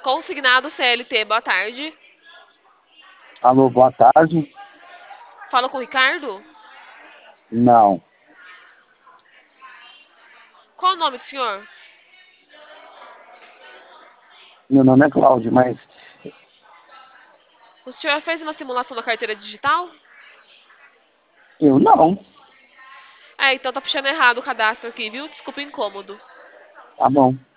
Consignado CLT, boa tarde. Alô, boa tarde. Fala com o Ricardo? Não. Qual o nome do senhor? Meu nome é Cláudio, mas O senhor fez uma simulação da carteira digital? eu não. É, então tá puxando errado o cadastro aqui, viu? Desculpa o incômodo. Tá bom.